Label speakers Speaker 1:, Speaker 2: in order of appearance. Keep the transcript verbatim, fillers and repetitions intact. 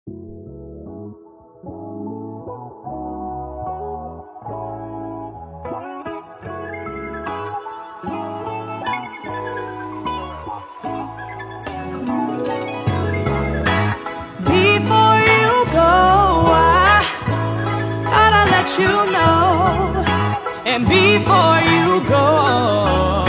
Speaker 1: Before you go, I thought I'd let you know. And before you go,